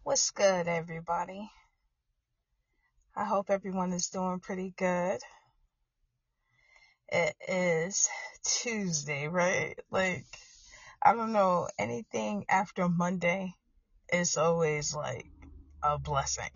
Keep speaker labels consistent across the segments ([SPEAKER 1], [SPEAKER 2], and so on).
[SPEAKER 1] What's good, everybody? I hope everyone is doing pretty good. It is Tuesday, right? I don't know, anything after Monday is always like a blessing.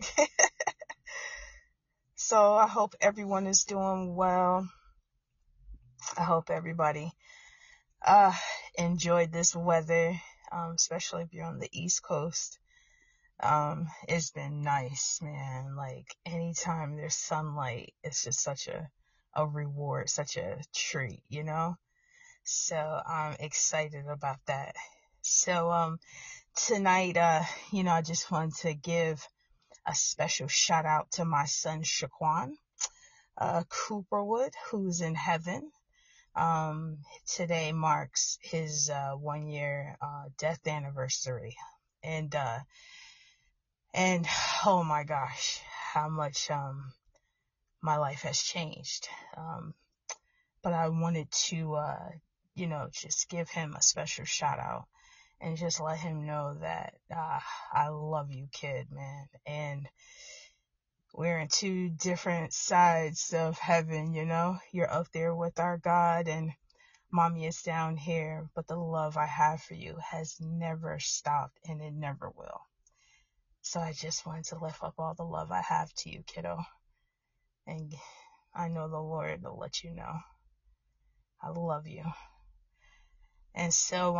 [SPEAKER 1] So I hope everyone is doing well. I hope everybody enjoyed this weather, especially if you're on the East Coast. It's been nice, man. Like anytime there's sunlight, it's just such a reward, such a treat, you know? So I'm excited about that. So tonight, I just want to give a special shout out to my son Shaquan Cooperwood, who's in heaven. Today marks his 1 year death anniversary. And and oh my gosh, how much my life has changed. But I wanted to just give him a special shout out and just let him know that I love you, kid, man. And we're in two different sides of heaven, you know. You're up there with our God and mommy is down here, but the love I have for you has never stopped and it never will. So I just wanted to lift up all the love I have to you, kiddo. And I know the Lord will let you know. I love you. And so,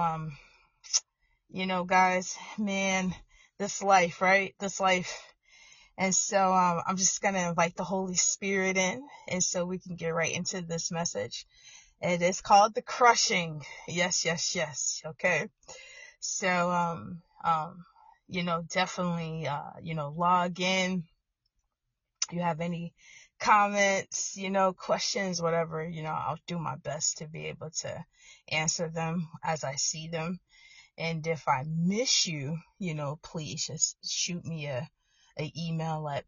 [SPEAKER 1] guys, man, this life, right? This life. And so, I'm just going to invite the Holy Spirit in. And so we can get right into this message. It is called The Crushing. Yes, yes, yes. Okay. So, definitely, log in. You have any comments, questions, whatever, I'll do my best to be able to answer them as I see them. And if I miss you, please just shoot me a email at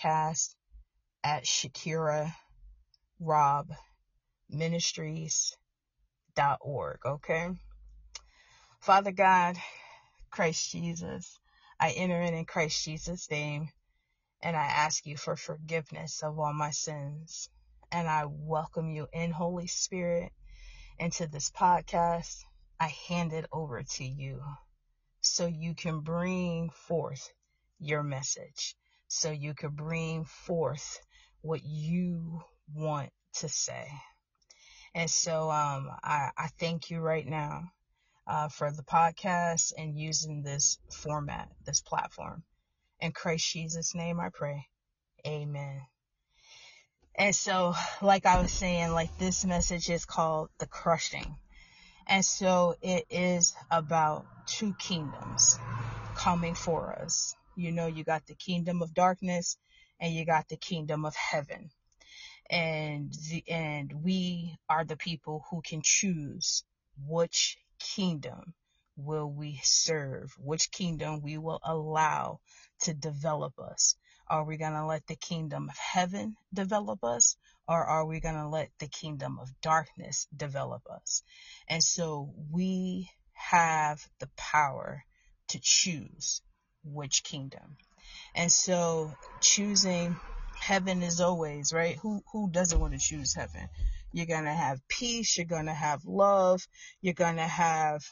[SPEAKER 1] podcast@ShakiraRobMinistries.org. Okay. Father God, Christ Jesus, I enter in Christ Jesus' name. And I ask you for forgiveness of all my sins. And I welcome you in, Holy Spirit, into this podcast. I hand it over to you so you can bring forth your message, so you can bring forth what you want to say. And so I thank you right now for the podcast and using this format, this platform. In Christ Jesus' name I pray. Amen. And so, like I was saying, like this message is called The Crushing. And so it is about two kingdoms coming for us. You got the kingdom of darkness and you got the kingdom of heaven. And we are the people who can choose which kingdom will we serve, which kingdom we will allow to develop us. Are we going to let the kingdom of heaven develop us, or are we going to let the kingdom of darkness develop us? And so we have the power to choose which kingdom. And so choosing heaven is always, right? Who doesn't want to choose heaven? You're going to have peace. You're going to have love. You're going to have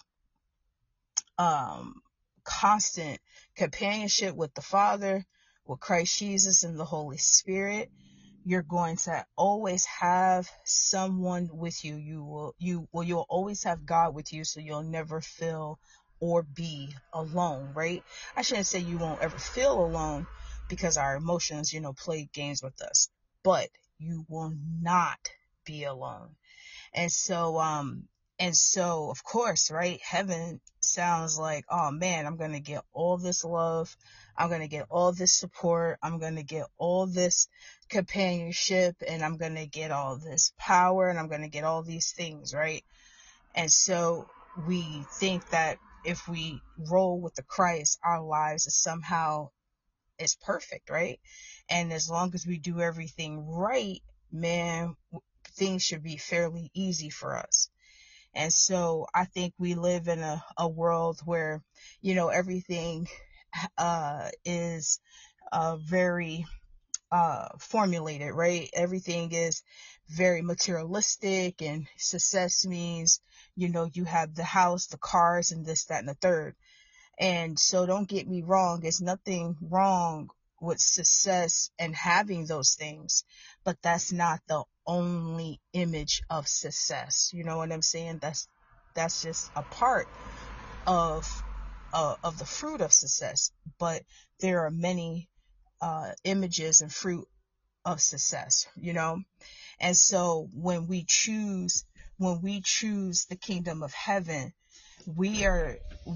[SPEAKER 1] constant companionship with the Father, with Christ Jesus and the Holy Spirit. You're going to always have someone with you. You'll always have God with you, so you'll never feel or be alone, right? I shouldn't say you won't ever feel alone, because our emotions, play games with us, but you will not be alone. And so, of course, right, heaven sounds like, oh man, I'm going to get all this love. I'm going to get all this support. I'm going to get all this companionship, and I'm going to get all this power, and I'm going to get all these things, right? And so we think that if we roll with the Christ, our lives is perfect, right? And as long as we do everything right, man, things should be fairly easy for us. And so I think we live in a world where, everything is very formulated, right? Everything is very materialistic, and success means, you have the house, the cars, and this, that, and the third. And so don't get me wrong, there's nothing wrong with success and having those things, but that's not the only image of success. You know what I'm saying? That's just a part of the fruit of success, but there are many images and fruit of success, And so when we choose the kingdom of heaven, we are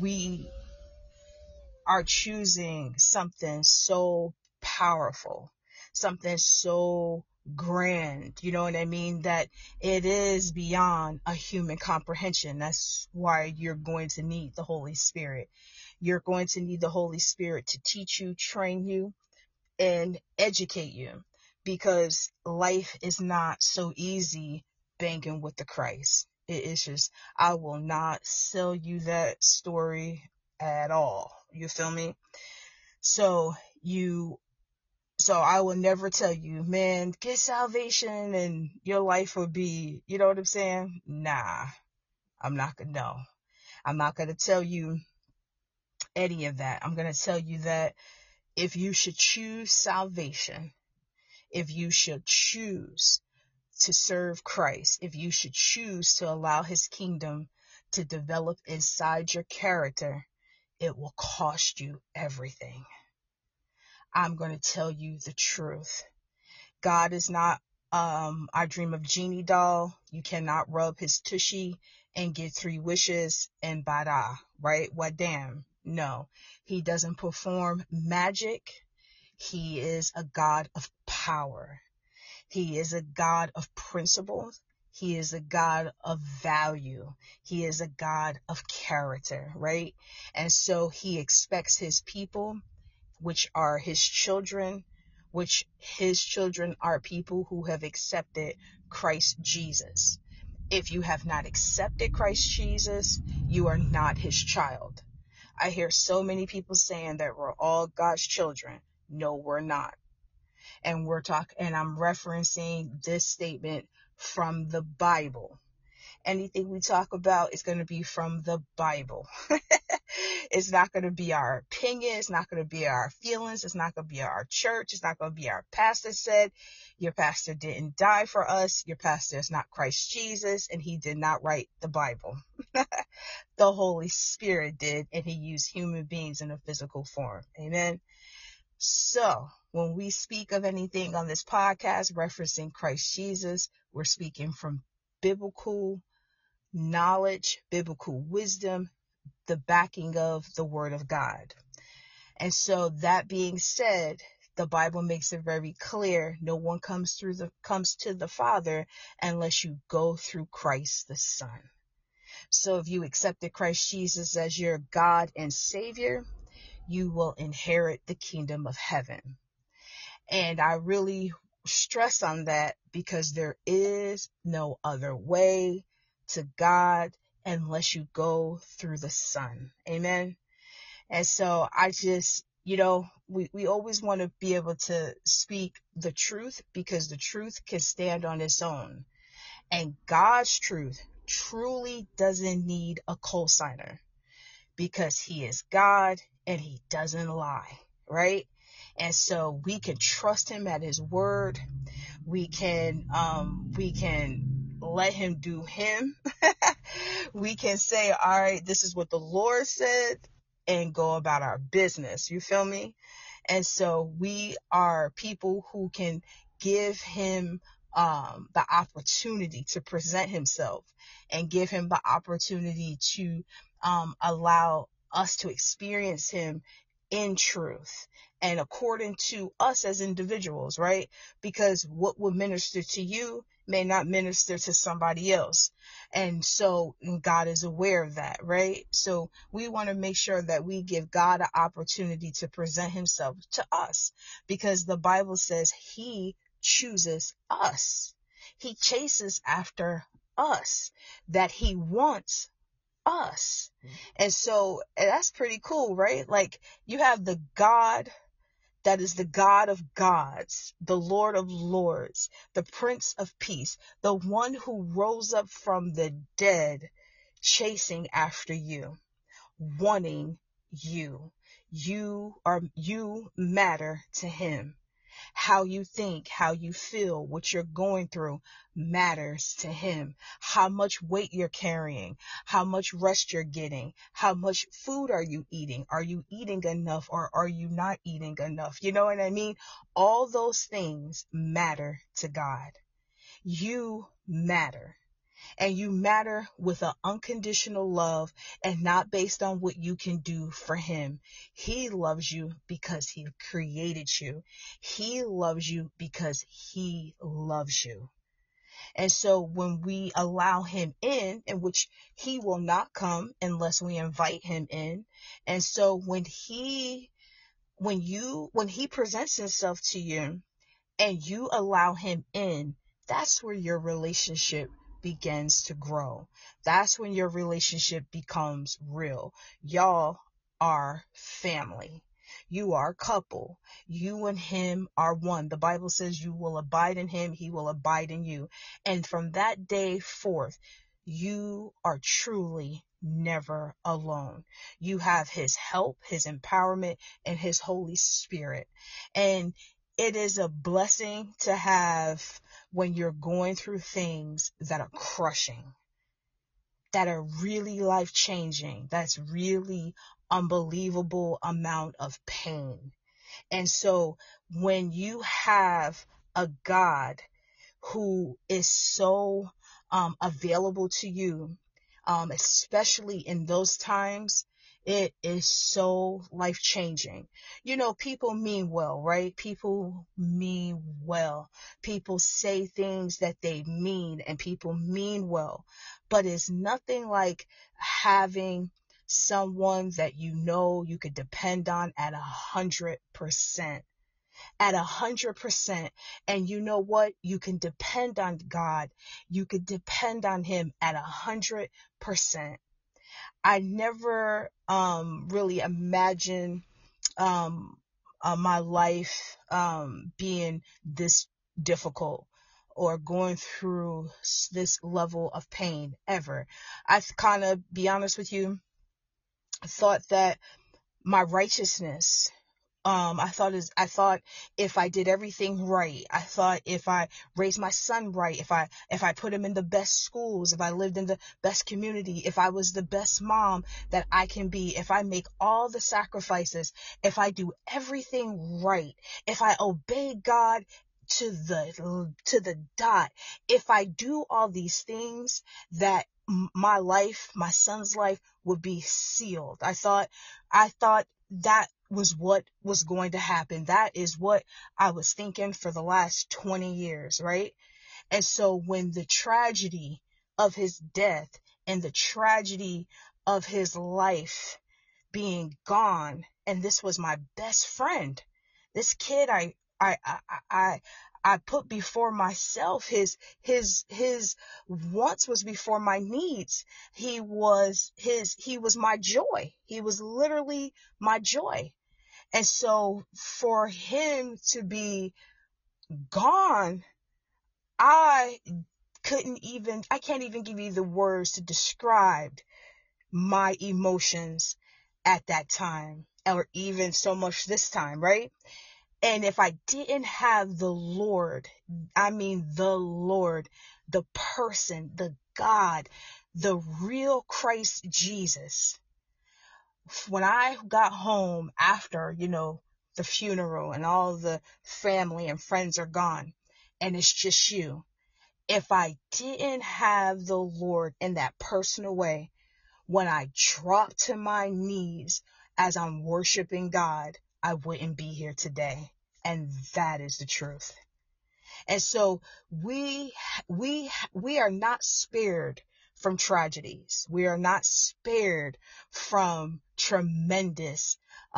[SPEAKER 1] choosing something so powerful, something so grand, you know what I mean, that it is beyond a human comprehension. That's why you're going to need the Holy Spirit. You're going to need the Holy Spirit to teach you, train you, and educate you, because life is not so easy banging with the Christ. It is just, I will not sell you that story at all. You feel me? So I will never tell you, man, get salvation and your life will be, you know what I'm saying? Nah, I'm not going to tell you any of that. I'm going to tell you that if you should choose salvation, if you should choose to serve Christ, if you should choose to allow his kingdom to develop inside your character, it will cost you everything. I'm going to tell you the truth. God is not I dream of genie doll. You cannot rub his tushy and get 3 wishes and bada, right? What damn? No, he doesn't perform magic. He is a God of power. He is a God of principles. He is a God of value. He is a God of character, right? And so he expects his people, which are his children, are people who have accepted Christ Jesus. If you have not accepted Christ Jesus, you are not his child. I hear so many people saying that we're all God's children. No, we're not. And I'm referencing this statement from the Bible. Anything we talk about is going to be from the Bible. It's not going to be our opinion. It's not going to be our feelings. It's not going to be our church. It's not going to be our pastor said. Your pastor didn't die for us. Your pastor is not Christ Jesus, and he did not write the Bible. The Holy Spirit did, and he used human beings in a physical form. Amen. So when we speak of anything on this podcast referencing Christ Jesus, we're speaking from biblical knowledge, biblical wisdom, the backing of the Word of God. And so that being said, the Bible makes it very clear, no one comes to the Father unless you go through Christ the Son. So if you accepted Christ Jesus as your God and Savior, you will inherit the kingdom of heaven. And I really stress on that because there is no other way to God unless you go through the Son. Amen. And so I just, we always want to be able to speak the truth, because the truth can stand on its own. And God's truth truly doesn't need a cosigner, because he is God and he doesn't lie, right? And so we can trust him at his word. We can let him do him. We can say, all right, this is what the Lord said, and go about our business. You feel me? And so we are people who can give him the opportunity to present himself, and give him the opportunity to allow us to experience him in truth and according to us as individuals, right? Because what will minister to you may not minister to somebody else. And so God is aware of that, right? So we want to make sure that we give God an opportunity to present himself to us, because the Bible says he chooses us. He chases after us, that he wants us. And so that's pretty cool, right? Like, you have the God that is the God of gods, the Lord of lords, the Prince of Peace, the one who rose up from the dead, chasing after you, wanting you. You matter to him. How you think, how you feel, what you're going through matters to him. How much weight you're carrying, how much rest you're getting, how much food are you eating? Are you eating enough or are you not eating enough? You know what I mean? All those things matter to God. You matter. And you matter with an unconditional love and not based on what you can do for him. He loves you because he created you. He loves you because he loves you. And so when we allow him in which he will not come unless we invite him in. And so when he presents himself to you and you allow him in, that's where your relationship begins to grow. That's when your relationship becomes real. Y'all are family. You are a couple. You and him are one. The Bible says you will abide in him, he will abide in you. And from that day forth, you are truly never alone. You have his help, his empowerment, and his Holy Spirit. And it is a blessing to have when you're going through things that are crushing, that are really life-changing, that's really unbelievable amount of pain. And so when you have a God who is so available to you, especially in those times, it is so life-changing. You know, people mean well, right? People mean well. People say things that they mean, and people mean well. But it's nothing like having someone that you know you could depend on at 100%. At 100%. And you know what? You can depend on God. You could depend on him at 100%. I never really imagined my life being this difficult or going through this level of pain ever. I kind of, be honest with you, thought that my righteousness, I thought if I did everything right, I thought if I raised my son right, if I put him in the best schools, if I lived in the best community, if I was the best mom that I can be, if I make all the sacrifices, if I do everything right, if I obey God to the dot, if I do all these things, that my life, my son's life would be sealed. I thought that was what was going to happen. That is what I was thinking for the last 20 years, right? And so when the tragedy of his death and the tragedy of his life being gone, and this was my best friend, this kid I put before myself, his wants was before my needs. He was my joy. He was literally my joy. And so for him to be gone, I can't even give you the words to describe my emotions at that time, or even so much this time, right? And if I didn't have the Lord, the person, the God, the real Christ Jesus, when I got home after, the funeral and all the family and friends are gone and it's just you, if I didn't have the Lord in that personal way, when I drop to my knees as I'm worshiping God, I wouldn't be here today. And that is the truth. And so we are not spared from tragedies. We are not spared from tremendous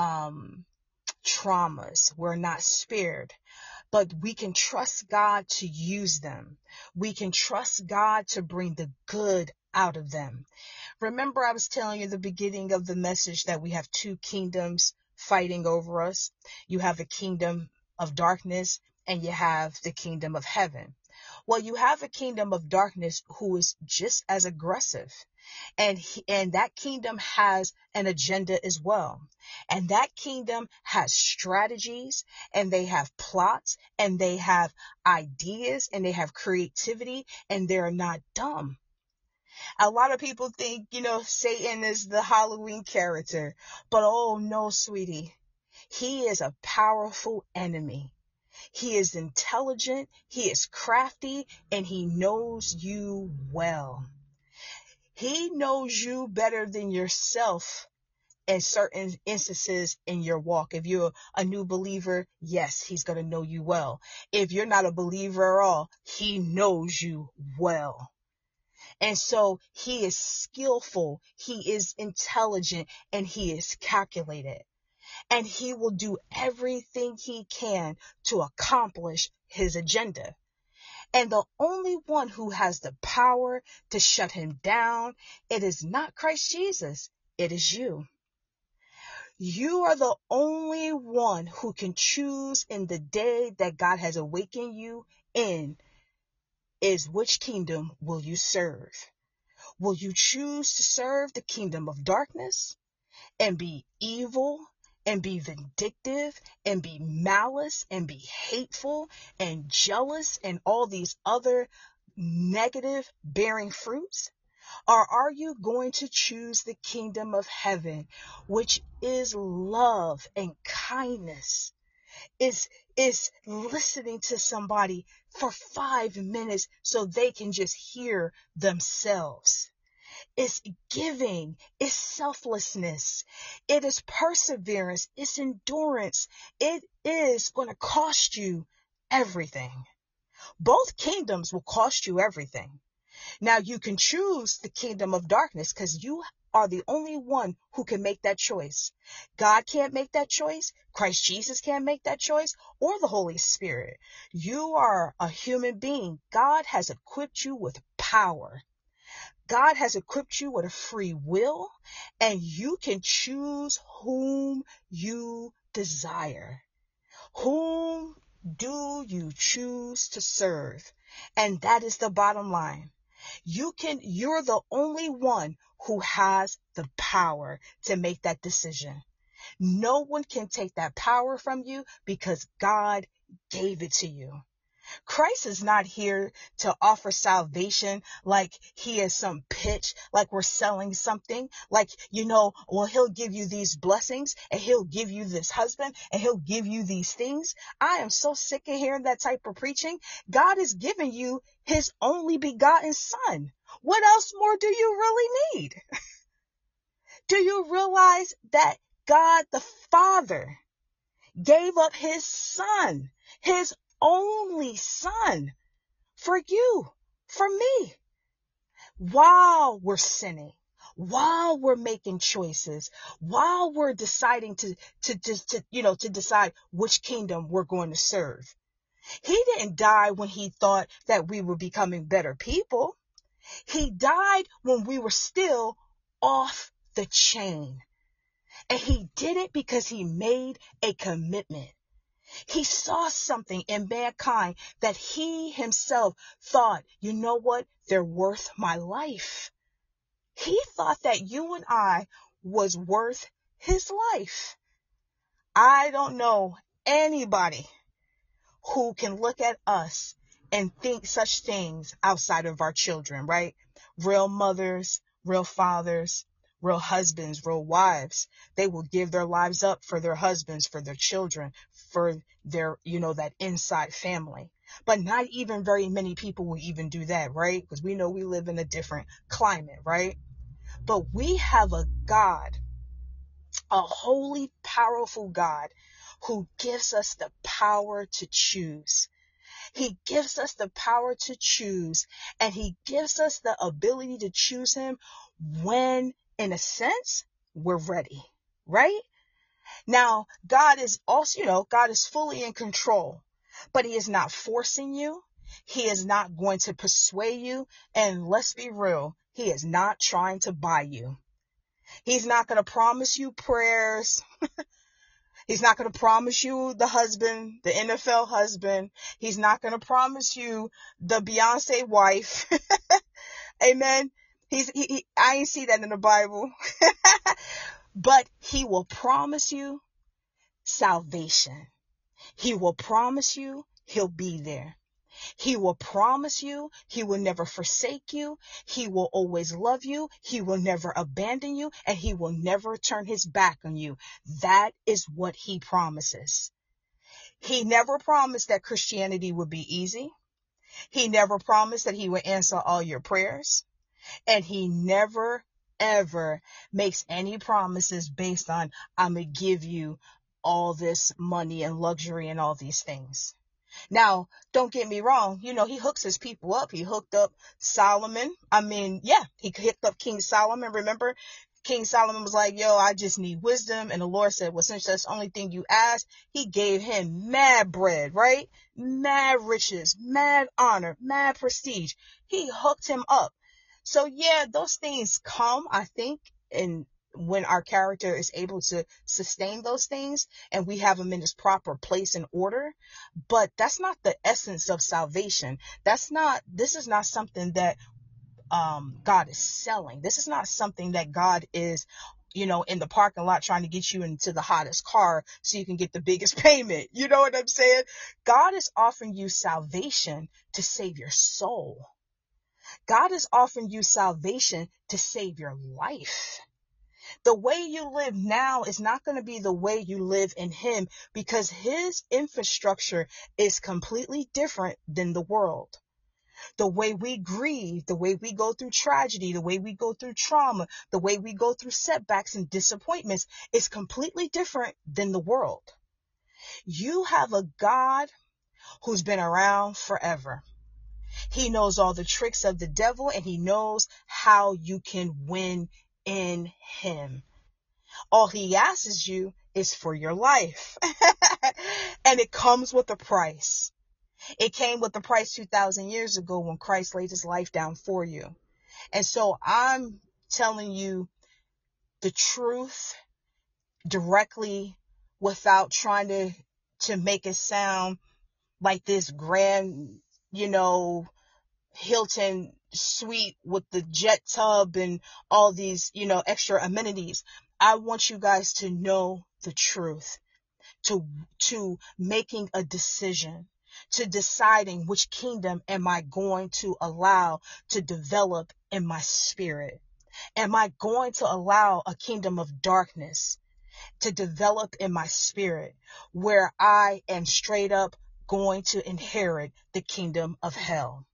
[SPEAKER 1] traumas. We're not spared. But we can trust God to use them. We can trust God to bring the good out of them. Remember, I was telling you at the beginning of the message that we have two kingdoms fighting over us. You have a kingdom of darkness and you have the kingdom of heaven. Well, you have a kingdom of darkness who is just as aggressive. And that kingdom has an agenda as well. And that kingdom has strategies, and they have plots, and they have ideas, and they have creativity, and they're not dumb. A lot of people think, Satan is the Halloween character, but oh no, sweetie. He is a powerful enemy. He is intelligent, he is crafty, and he knows you well. He knows you better than yourself in certain instances in your walk. If you're a new believer, yes, he's going to know you well. If you're not a believer at all, he knows you well. And so he is skillful, he is intelligent, and he is calculated. And he will do everything he can to accomplish his agenda. And the only one who has the power to shut him down, it is not Christ Jesus, it is you. You are the only one who can choose in the day that God has awakened you in is which kingdom will you serve? Will you choose to serve the kingdom of darkness and be evil and be vindictive and be malice and be hateful and jealous and all these other negative bearing fruits? Or are you going to choose the kingdom of heaven, which is love and kindness? Is listening to somebody for 5 minutes so they can just hear themselves. It's giving, it's selflessness, it is perseverance, it's endurance. It is going to cost you everything. Both kingdoms will cost you everything. Now you can choose the kingdom of darkness because you are the only one who can make that choice. God can't make that choice. Christ Jesus can't make that choice, or the Holy Spirit. You are a human being. God has equipped you with power. God has equipped you with a free will, and you can choose whom you desire. Whom do you choose to serve? And that is the bottom line. You're the only one who has the power to make that decision. No one can take that power from you because God gave it to you. Christ is not here to offer salvation like he is some pitch, like we're selling something, like, well, he'll give you these blessings and he'll give you this husband and he'll give you these things. I am so sick of hearing that type of preaching. God is giving you his only begotten son. What else more do you really need? Do you realize that God the Father gave up his son, his only son, for you, for me, while we're sinning, while we're making choices, while we're deciding to decide which kingdom we're going to serve? He didn't die when he thought that we were becoming better people. He died when we were still off the chain. And he did it because he made a commitment. He saw something in mankind that he himself thought, you know what? They're worth my life. He thought that you and I was worth his life. I don't know anybody who can look at us and think such things outside of our children, right? Real mothers, real fathers, real husbands, real wives. They will give their lives up for their husbands, for their children, for their, that inside family. But not even very many people will even do that, right? Because we know we live in a different climate, right? But we have a God, a holy, powerful God who gives us the power to choose. He gives us the power to choose, and he gives us the ability to choose him when, in a sense, we're ready, right? Now, God is also, God is fully in control, but he is not forcing you. He is not going to persuade you. And let's be real, He is not trying to buy you. He's not going to promise you prayers. He's not going to promise you the husband, the NFL husband. He's not going to promise you the Beyonce wife. Amen. I ain't see that in the Bible. But he will promise you salvation. He will promise you he'll be there. He will promise you he will never forsake you. He will always love you. He will never abandon you, and he will never turn his back on you. That is what he promises. He never promised that Christianity would be easy. He never promised that he would answer all your prayers. And he never, ever makes any promises based on, I'm going to give you all this money and luxury and all these things. Now, don't get me wrong. He hooks his people up. He hooked up Solomon. He hooked up King Solomon. Remember, King Solomon was like, yo, I just need wisdom. And the Lord said, well, since that's the only thing you ask, he gave him mad bread, right? Mad riches, mad honor, mad prestige. He hooked him up. So yeah, those things come, I think, and when our character is able to sustain those things and we have them in its proper place and order. But that's not the essence of salvation. This is not something that God is selling. This is not something that God is, in the parking lot trying to get you into the hottest car so you can get the biggest payment. You know what I'm saying? God is offering you salvation to save your soul. God is offering you salvation to save your life. The way you live now is not going to be the way you live in him, because his infrastructure is completely different than the world. The way we grieve, the way we go through tragedy, the way we go through trauma, the way we go through setbacks and disappointments is completely different than the world. You have a God who's been around forever. He knows all the tricks of the devil, and he knows how you can win in him. All he asks you is for your life. And it comes with a price. It came with the price 2,000 years ago when Christ laid his life down for you. And so I'm telling you the truth directly without trying to make it sound like this grand, Hilton suite with the jet tub and all these, extra amenities. I want you guys to know the truth, to making a decision, to deciding which kingdom am I going to allow to develop in my spirit. Am I going to allow a kingdom of darkness to develop in my spirit where I am straight up going to inherit the kingdom of hell?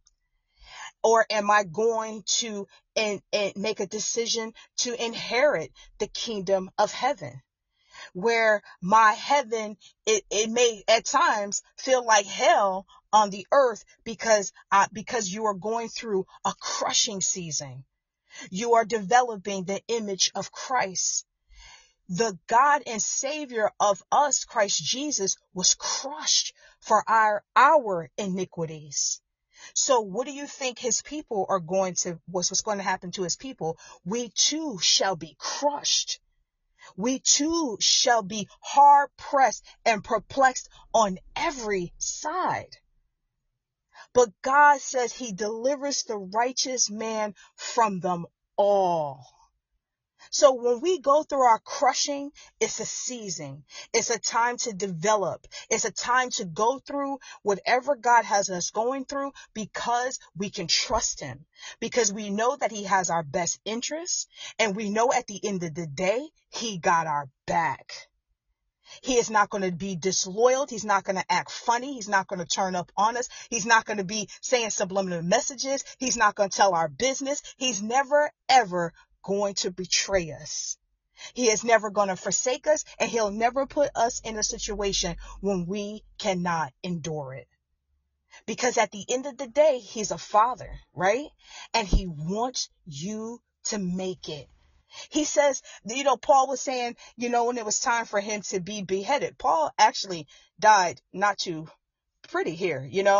[SPEAKER 1] Or am I going to and make a decision to inherit the kingdom of heaven, where my heaven, it may at times feel like hell on the earth because you are going through a crushing season. You are developing the image of Christ. The God and Savior of us, Christ Jesus, was crushed for our iniquities. So what do you think his people are what's going to happen to his people? We too shall be crushed. We too shall be hard pressed and perplexed on every side. But God says he delivers the righteous man from them all. So when we go through our crushing, it's a season. It's a time to develop. It's a time to go through whatever God has us going through, because we can trust him, because we know that he has our best interests, and we know at the end of the day, he got our back. He is not going to be disloyal. He's not going to act funny. He's not going to turn up on us. He's not going to be saying subliminal messages. He's not going to tell our business. He's never, ever going to betray us. He is never going to forsake us, and he'll never put us in a situation when we cannot endure it. Because at the end of the day, he's a father, right? And he wants you to make it. He says, Paul was saying, when it was time for him to be beheaded, Paul actually died not too pretty here,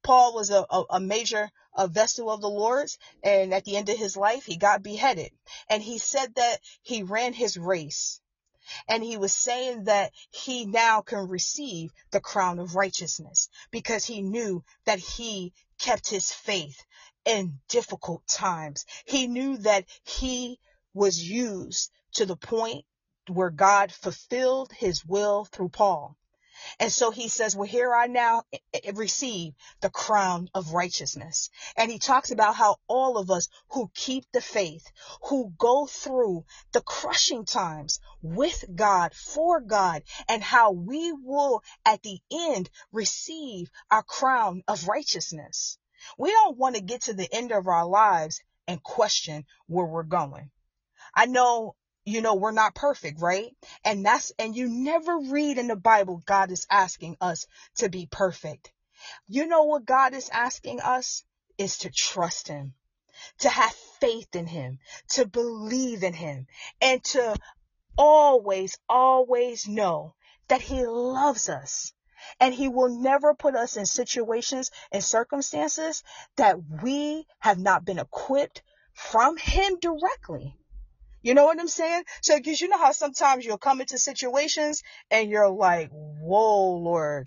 [SPEAKER 1] Paul was a major vessel of the Lord's, and at the end of his life, he got beheaded. And he said that he ran his race. And he was saying that he now can receive the crown of righteousness because he knew that he kept his faith in difficult times. He knew that he was used to the point where God fulfilled his will through Paul. And so he says, well, here I now receive the crown of righteousness. And he talks about how all of us who keep the faith, who go through the crushing times with God, for God, and how we will at the end receive our crown of righteousness. We don't want to get to the end of our lives and question where we're going. I know, we're not perfect, right? And you never read in the Bible, God is asking us to be perfect. You know what God is asking us is to trust him, to have faith in him, to believe in him, and to always, always know that he loves us. And he will never put us in situations and circumstances that we have not been equipped from him directly. You know what I'm saying? So, because you know how sometimes you'll come into situations and you're like, whoa, Lord,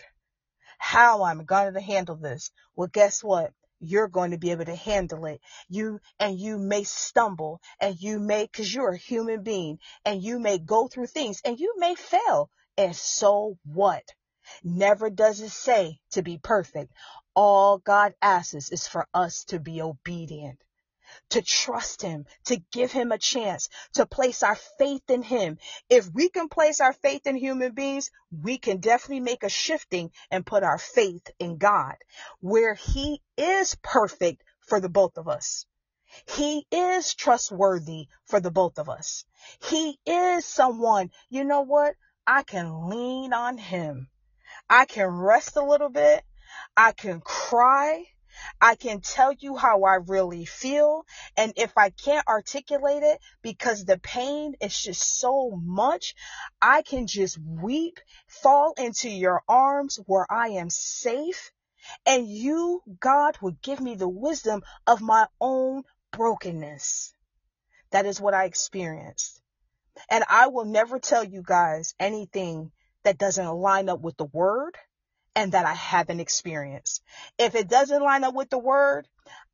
[SPEAKER 1] how am I going to handle this? Well, guess what? You're going to be able to handle it. You may stumble, and because you're a human being, and you may go through things and you may fail. And so what? Never does it say to be perfect. All God asks is for us to be obedient, to trust him, to give him a chance, to place our faith in him. If we can place our faith in human beings, we can definitely make a shifting and put our faith in God, where he is perfect for the both of us. He is trustworthy for the both of us. He is someone, you know what? I can lean on him. I can rest a little bit. I can cry. I can tell you how I really feel. And if I can't articulate it because the pain is just so much, I can just weep, fall into your arms where I am safe. And you, God, will give me the wisdom of my own brokenness. That is what I experienced. And I will never tell you guys anything that doesn't line up with the word and that I haven't experienced. If it doesn't line up with the word,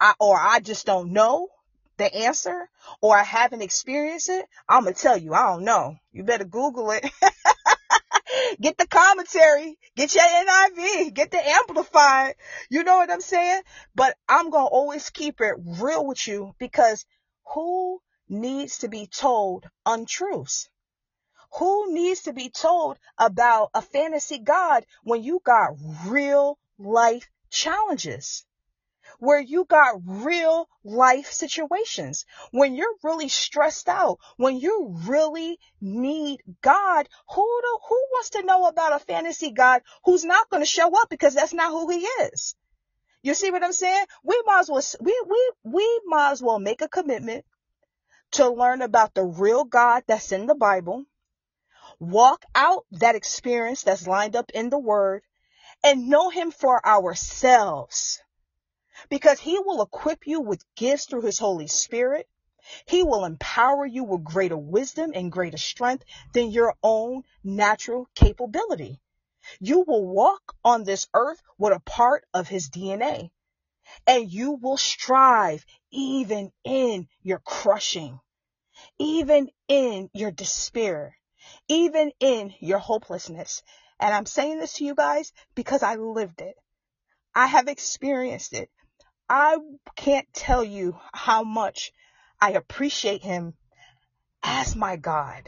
[SPEAKER 1] I just don't know the answer, or I haven't experienced it, I'm going to tell you, I don't know. You better Google it. Get the commentary, get your NIV, get the Amplified. You know what I'm saying? But I'm going to always keep it real with you, because who needs to be told untruths? Who needs to be told about a fantasy God when you got real life challenges, where you got real life situations, when you're really stressed out, when you really need God? Who wants to know about a fantasy God who's not going to show up, because that's not who he is? You see what I'm saying? We might as well make a commitment to learn about the real God that's in the Bible, walk out that experience that's lined up in the word, and know him for ourselves, because he will equip you with gifts through his Holy Spirit. He will empower you with greater wisdom and greater strength than your own natural capability. You will walk on this earth with a part of his DNA, and you will strive even in your crushing, even in your despair, even in your hopelessness. And I'm saying this to you guys because I lived it. I have experienced it. I can't tell you how much I appreciate him as my God,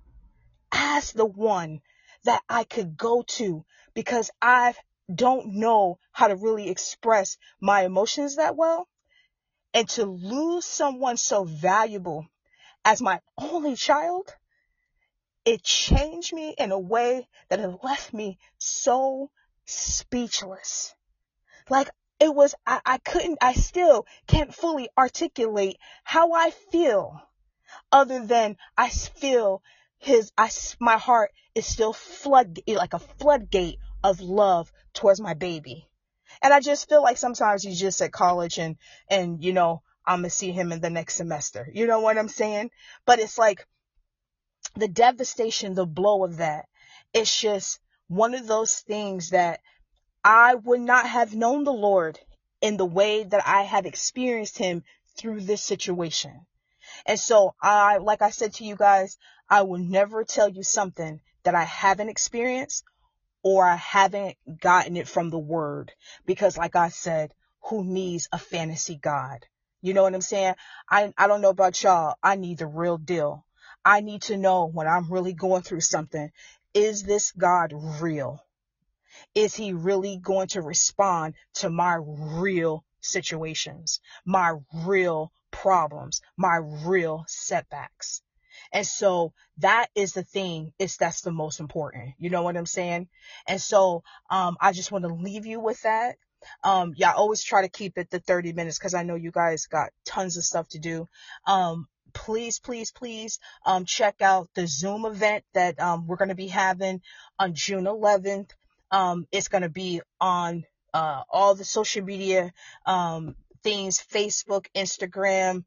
[SPEAKER 1] as the one that I could go to, because I don't know how to really express my emotions that well. And to lose someone so valuable as my only child, it changed me in a way that it left me so speechless. Like, it was, I still can't fully articulate how I feel, other than I feel my heart is still like a floodgate of love towards my baby. And I just feel like sometimes he's just at college and, you know, I'm going to see him in the next semester. You know what I'm saying? But it's like the devastation, the blow of that. It's just one of those things that I would not have known the Lord in the way that I have experienced him through this situation. And so like I said to you guys, I will never tell you something that I haven't experienced or I haven't gotten it from the word, because like I said, who needs a fantasy God? You know what I'm saying? I don't know about y'all. I need the real deal. I need to know when I'm really going through something, is this God real? Is he really going to respond to my real situations, my real problems, my real setbacks? And so that is the thing, that's the most important. You know what I'm saying? And so I just want to leave you with that. Yeah, I always try to keep it to 30 minutes because I know you guys got tons of stuff to do. Please, please, please check out the Zoom event that we're going to be having on June 11th. It's going to be on all the social media things, Facebook, Instagram,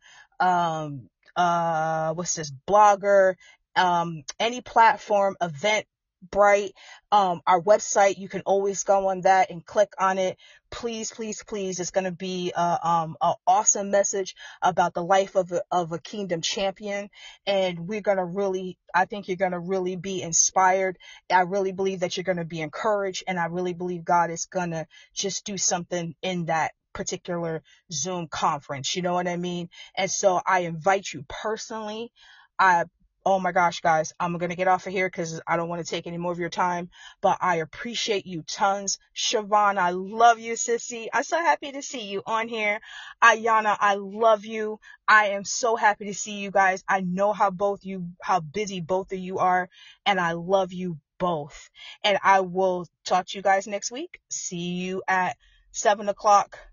[SPEAKER 1] what's this, Blogger, any platform, Eventbrite, our website. You can always go on that and click on it. Please, please, please. It's going to be a awesome message about the life of a kingdom champion. And we're going to really, I think you're going to really be inspired. I really believe that you're going to be encouraged. And I really believe God is going to just do something in that particular Zoom conference. You know what I mean? And so I invite you personally. Oh my gosh, guys, I'm going to get off of here because I don't want to take any more of your time, but I appreciate you tons. Siobhan, I love you, sissy. I'm so happy to see you on here. Ayana, I love you. I am so happy to see you guys. I know how busy both of you are, and I love you both. And I will talk to you guys next week. See you at 7 o'clock